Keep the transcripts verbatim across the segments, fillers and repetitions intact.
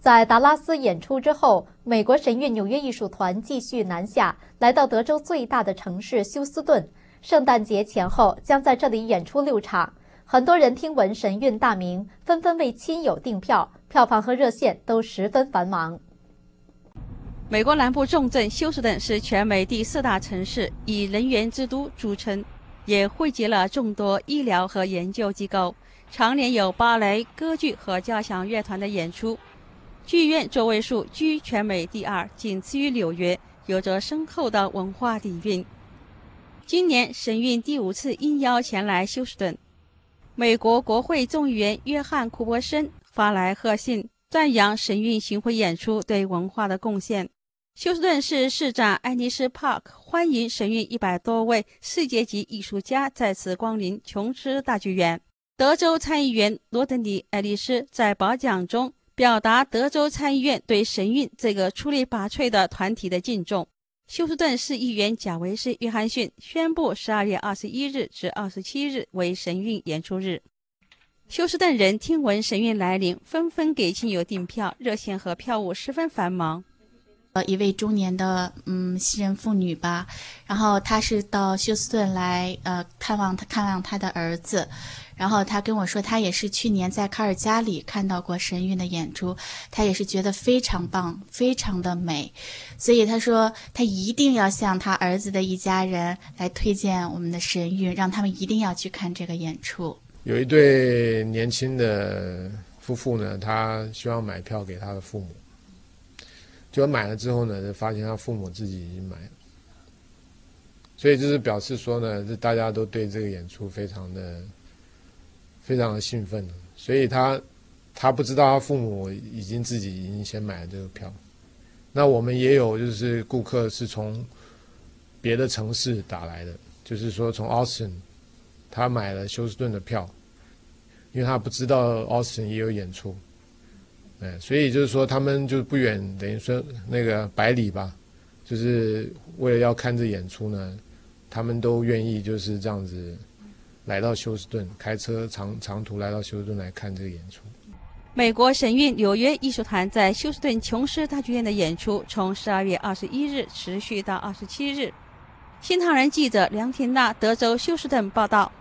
在达拉斯演出之后，美国神韵纽约艺术团继续南下，来到德州最大的城市休斯顿。圣诞节前后将在这里演出六场。很多人听闻神韵大名，纷纷为亲友订票，票房和热线都十分繁忙。 美国南部重镇休斯顿是全美第四大城市，以人员之都著称，也汇集了众多医疗和研究机构，常年有芭蕾、歌剧和交响乐团的演出。剧院座位数居全美第二，仅次于纽约，有着深厚的文化底蕴。今年神韵第五次应邀前来休斯顿，美国国会众议员约翰·库珀森发来贺信，赞扬神韵巡回演出对文化的贡献。休斯顿市市长爱丽丝·帕克欢迎神韵一百多位世界级艺术家再次光临琼斯大剧院。德州参议员罗德尼·爱丽丝在褒奖中表达德州参议院对神韵这个出类拔萃的团体的敬重。休斯顿市议员贾维斯·约翰逊宣布十二月二十一日至二十七日为神韵演出日。休斯顿人听闻神韵来临，纷纷给亲友订票，热线和票务十分繁忙。 呃，一位中年的嗯西人妇女吧，然后她是到休斯顿来呃看望她看望她的儿子，然后她跟我说，她也是去年在卡尔加里看到过神韵的演出，她也是觉得非常棒，非常的美，所以她说她一定要向她儿子的一家人来推荐我们的神韵，让他们一定要去看这个演出。 有一对年轻的夫妇呢，他希望买票给他的父母。结果买了之后呢，发现他父母自己已经买了，所以就是表示说呢，这大家都对这个演出非常的、非常的兴奋，所以他他不知道他父母已经自己已经先买了这个票。那我们也有就是顾客是从别的城市打来的，就是说从 Austin， 他买了休斯顿的票，因为他不知道 Austin 也有演出。哎，所以就是说，他们就不远，等于说那个百里吧，就是为了要看这演出呢，他们都愿意就是这样子来到休斯顿，开车长长途来到休斯顿来看这个演出。 美国神韵纽约艺术团在休斯顿琼斯大剧院的演出，从十二月二十一日持续到二十七日。新唐人记者梁婷娜，德州休斯顿报道。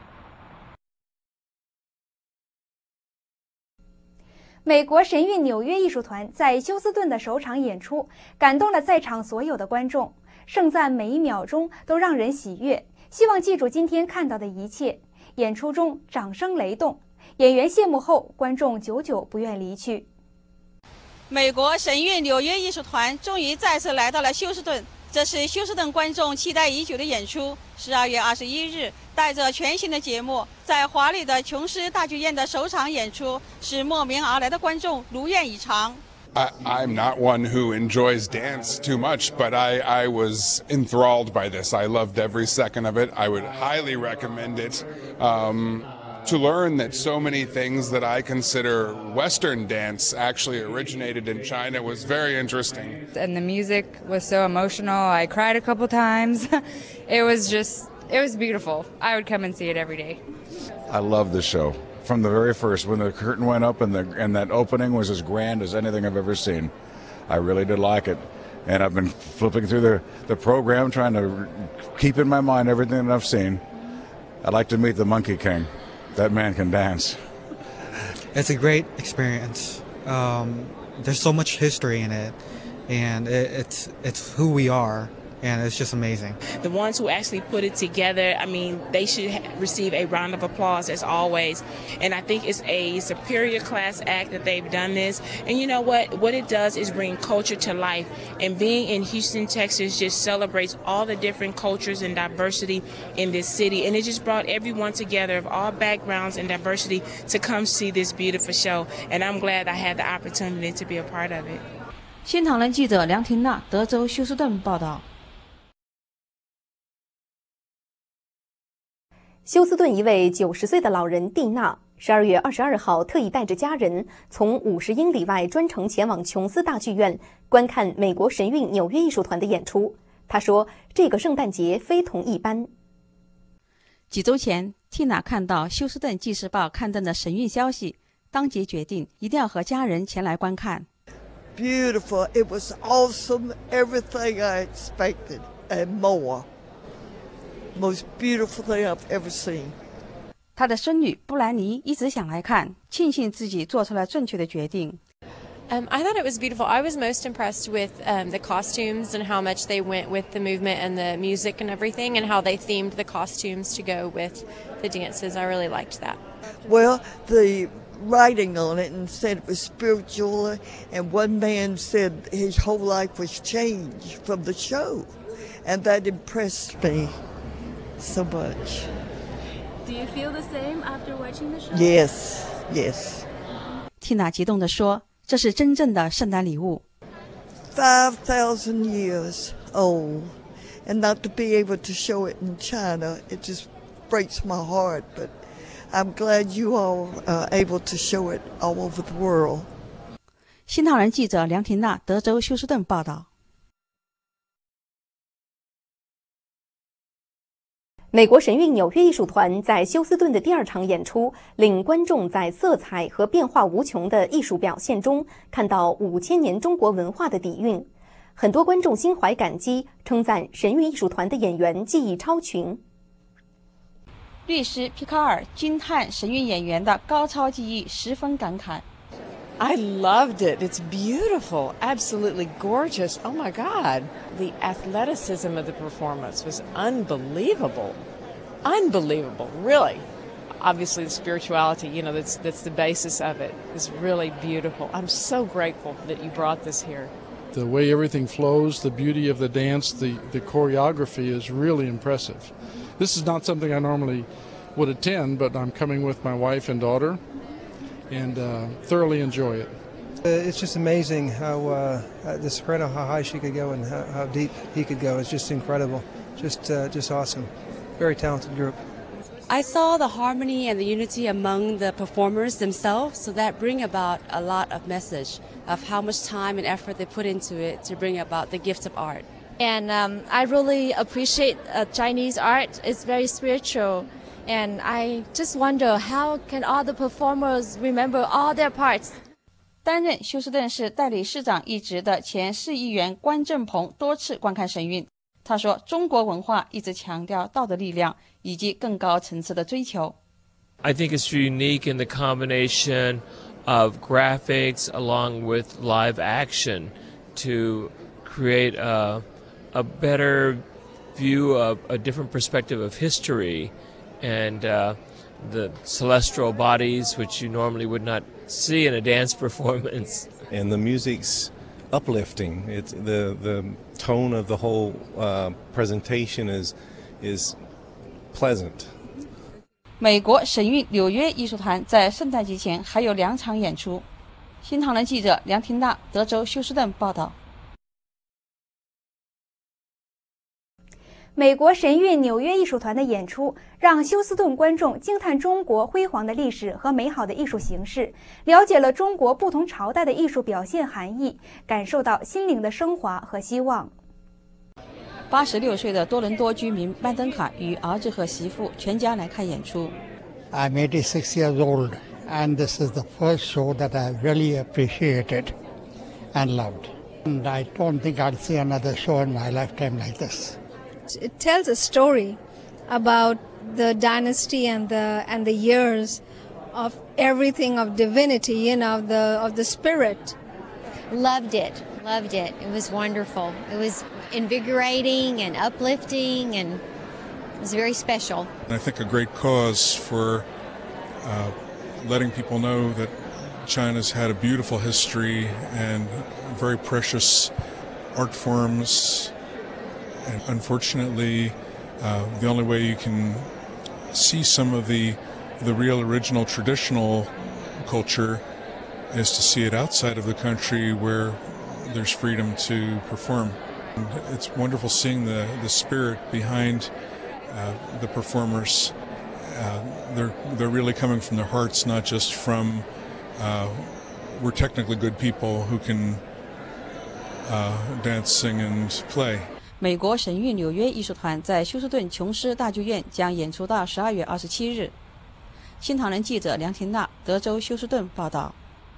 美国神韵纽约艺术团在休斯顿的首场演出，感动了在场所有的观众，盛赞每一秒钟都让人喜悦，希望记住今天看到的一切。演出中掌声雷动，演员谢幕后，观众久久不愿离去。 美国神韵纽约艺术团终于再次来到了休斯顿，这是休斯顿观众期待已久的演出。十二月二十一日，带着全新的节目，在华丽的琼斯大剧院的首场演出，使慕名而来的观众如愿以偿。 I, I'm not one who enjoys dance too much, but I, I was enthralled by this. I loved every second of it. I would highly recommend it. Um, to learn that so many things that I consider Western dance actually originated in China was very interesting. And the music was so emotional. I cried a couple times. It was just, it was beautiful. I would come and see it every day. I love the show. From the very first, when the curtain went up and, the, and that opening was as grand as anything I've ever seen. I really did like it. And I've been flipping through the, the program, trying to keep in my mind everything that I've seen. I'd like to meet the Monkey King. That man can dance. It's a great experience. Um, there's so much history in it, and it, it's it's who we are, and it's just amazing. The ones who actually put it together, I mean, they should receive a round of applause as always. And I think it's a superior class act that they've done this. And you know what? What it does is bring culture to life. And being in Houston, Texas just celebrates all the different cultures and diversity in this city. And it just brought everyone together of all backgrounds and diversity to come see this beautiful show. And I'm glad I had the opportunity to be a part of it. 新唐人记者梁婷娜，德州休斯顿报道。 休斯顿一位九十岁的老人蒂娜，十二月二十二号特意带着家人从五十英里外专程前往琼斯大剧院观看美国神韵纽约艺术团的演出。她说：“这个圣诞节非同一般。”几周前，蒂娜看到休斯顿纪事报刊登的神韵消息， 当即决定一定要和家人前来观看。 Beautiful. It was awesome. Everything I expected and more. Most beautiful thing I've ever seen. 他的孙女布兰妮一直想来看，庆幸自己做出了正确的决定。 Um, I thought it was beautiful. I was most impressed with um, the costumes and how much they went with the movement and the music and everything, and how they themed the costumes to go with the dances. I really liked that. Well, the writing on it and said it was spiritual, and one man said his whole life was changed from the show, and that impressed me so much. Do you feel the same after watching the show? Yes, yes. Tina 激动地说：“这是真正的圣诞礼物。” Five thousand years old, and not to be able to show it in China, it just breaks my heart. But I'm glad you all are able to show it all over the world. 新唐人记者梁婷娜，德州休斯顿报道。 美国神韵纽约艺术团在休斯顿的第二场演出，令观众在色彩和变化无穷的艺术表现中看到五千年中国文化的底蕴。很多观众心怀感激，称赞神韵艺术团的演员技艺超群。 律师皮卡尔惊叹神韵演员的高超技艺，十分感慨。 I loved it. It's beautiful, absolutely gorgeous. Oh my God. The athleticism of the performance was unbelievable. Unbelievable, really. Obviously the spirituality, you know, that's that's the basis of it, is really beautiful. I'm so grateful that you brought this here. The way everything flows, the beauty of the dance, the, the choreography is really impressive. This is not something I normally would attend, but I'm coming with my wife and daughter. And uh, thoroughly enjoy it. Uh, it's just amazing how uh, uh, the soprano, how high she could go and how, how deep he could go. It's just incredible, just uh, just awesome. Very talented group. I saw the harmony and the unity among the performers themselves, so that bring about a lot of message of how much time and effort they put into it to bring about the gift of art. And um, I really appreciate uh, Chinese art. It's very spiritual. And I just wonder how can all the performers remember all their parts. 担任休斯顿市代理市长一职的前市议员关正鹏多次观看神韵。他说，中国文化一直强调道德力量以及更高层次的追求。 I think it's unique in the combination of graphics along with live action to create a, a better view of a different perspective of history. And uh, the celestial bodies, which you normally would not see in a dance performance. And the music's uplifting. It's the the tone of the whole uh, presentation is is pleasant. 美国神韵纽约艺术团在圣诞节前还有两场演出。新唐人记者梁婷娜，德州休斯顿报道。 美国神韵纽约艺术团的演出，让休斯顿观众惊叹中国辉煌的历史和美好的艺术形式，了解了中国不同朝代的艺术表现含义，感受到心灵的升华和希望。 八十六岁的多伦多居民麦登卡与儿子和媳妇全家来看演出。 I'm eighty-six years old, and this is the first show that I really appreciated and loved. And I don't think I'll see another show in my lifetime like this. It tells a story about the dynasty and the and the years of everything of divinity, you know, of the of the spirit. Loved it, loved it. It was wonderful. It was invigorating and uplifting, and it was very special. I think a great cause for uh, letting people know that China's had a beautiful history and very precious art forms. And unfortunately, uh, the only way you can see some of the the real original traditional culture is to see it outside of the country where there's freedom to perform. And it's wonderful seeing the, the spirit behind uh, the performers. Uh, they're they're really coming from their hearts, not just from uh, we're technically good people who can uh, dance, sing, and play. 美国神韵纽约艺术团在休斯顿琼斯大剧院将演出到十二月二十七日。 新唐人记者梁婷娜，德州休斯顿报道。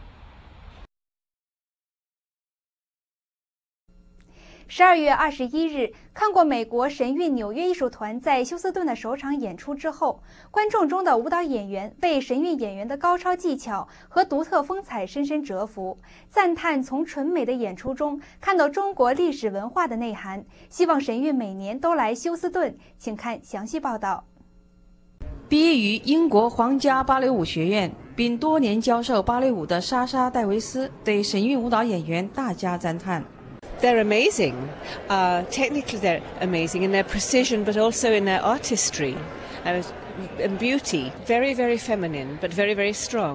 十二月二十一日，看过美国神韵纽约艺术团在休斯顿的首场演出之后，观众中的舞蹈演员被神韵演员的高超技巧和独特风采深深折服，赞叹从纯美的演出中看到中国历史文化的内涵，希望神韵每年都来休斯顿。请看详细报道。 毕业于英国皇家芭蕾舞学院，并多年教授芭蕾舞的莎莎·戴维斯对神韵舞蹈演员大加赞叹。 They're amazing. Uh, technically, they're amazing in their precision, but also in their artistry and, and beauty. Very, very feminine, but very, very strong.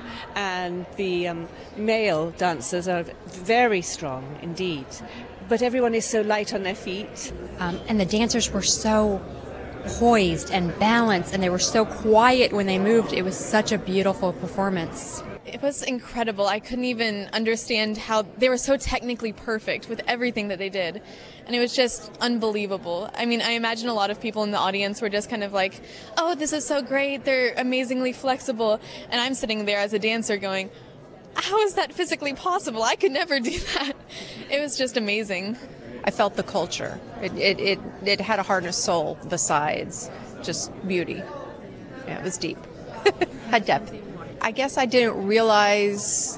And the um, male dancers are very strong indeed. But everyone is so light on their feet. Um, and the dancers were so poised and balanced, and they were so quiet when they moved. It was such a beautiful performance. It was incredible. I couldn't even understand how they were so technically perfect with everything that they did. And it was just unbelievable. I mean, I imagine a lot of people in the audience were just kind of like, oh, this is so great. They're amazingly flexible. And I'm sitting there as a dancer going, how is that physically possible? I could never do that. It was just amazing. I felt the culture. It, it, it, it had a heart and a soul, the sides, just beauty. Yeah, it was deep. Had depth. I guess I didn't realize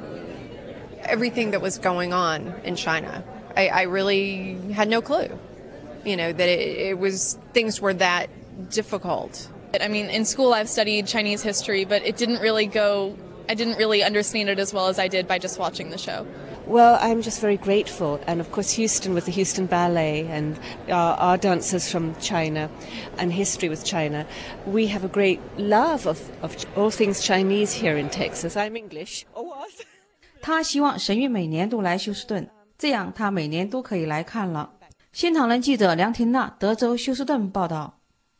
everything that was going on in China. I, I really had no clue, you know, that it, it was, things were that difficult. I mean, in school I've studied Chinese history, but it didn't really go, I didn't really understand it as well as I did by just watching the show. Well, I'm just very grateful. And of course, Houston with the Houston Ballet and our, our dancers from China and history with China. We have a great love of, of all things Chinese here in Texas. I'm English. Oh, what? 他希望神韵每年都来休斯顿，这样他每年都可以来看了。新唐人记者梁婷娜，德州休斯顿报道。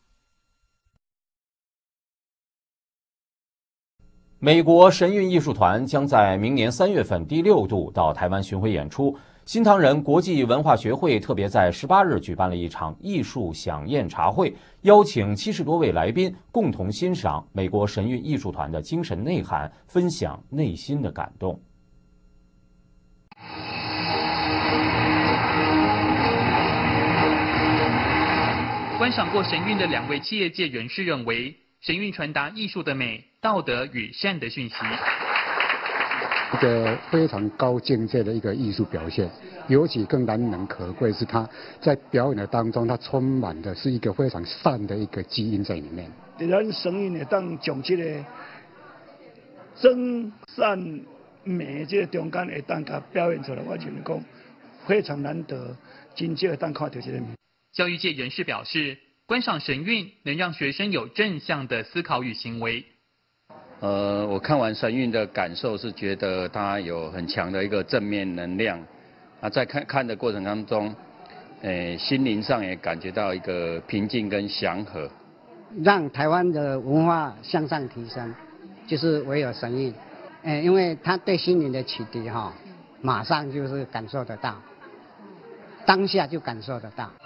美国神韵艺术团将在明年三月份第六度到台湾巡回演出。新唐人国际文化学会特别在十八日举办了一场艺术飨宴茶会，邀请七十多位来宾共同欣赏美国神韵艺术团的精神内涵，分享内心的感动。 观赏过神韵的两位企业界人士认为，神韵传达艺术的美、道德与善的讯息。 一个非常高境界的一个艺术表现，尤其更难能可贵是他在表演的当中，他充满的是一个非常善的一个基因在里面。 咱神韵会当将这个真善美这个中间会当甲表现出来，我认为讲非常难得，真少会当看到这个。 教育界人士表示，观赏神韵能让学生有正向的思考与行为。 呃，我看完神韵的感受是觉得它有很强的一个正面能量，啊，在看看的过程当中，诶，心灵上也感觉到一个平静跟祥和， 让台湾的文化向上提升，就是唯有神韵，诶，因为它对心灵的启迪哈，马上就是感受得到，当下就感受得到。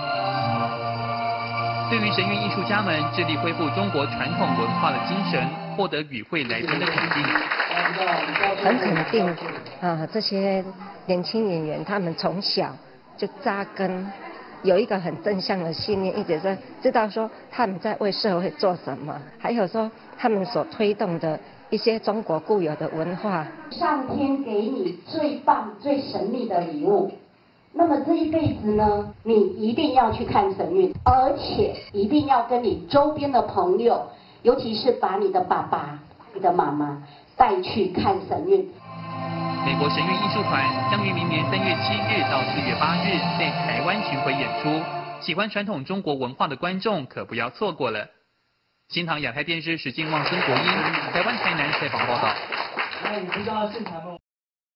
对于神韵艺术家们致力恢复中国传统文化的精神，获得与会来宾的肯定。 很肯定啊，这些年轻演员他们从小就扎根，有一个很正向的信念，一直在知道说他们在为社会做什么，还有说他们所推动的一些中国固有的文化。 上天给你最棒、最神秘的礼物。那么这一辈子呢，你一定要去看神韵，而且一定要跟你周边的朋友，尤其是把你的爸爸、你的妈妈带去看神韵。 美国神韵艺术团将于明年三月七日到四月八日在台湾巡回演出，喜欢传统中国文化的观众可不要错过了。新唐亚太电视史进旺孙国英，台湾台南采访报道。 那你知道现场吗？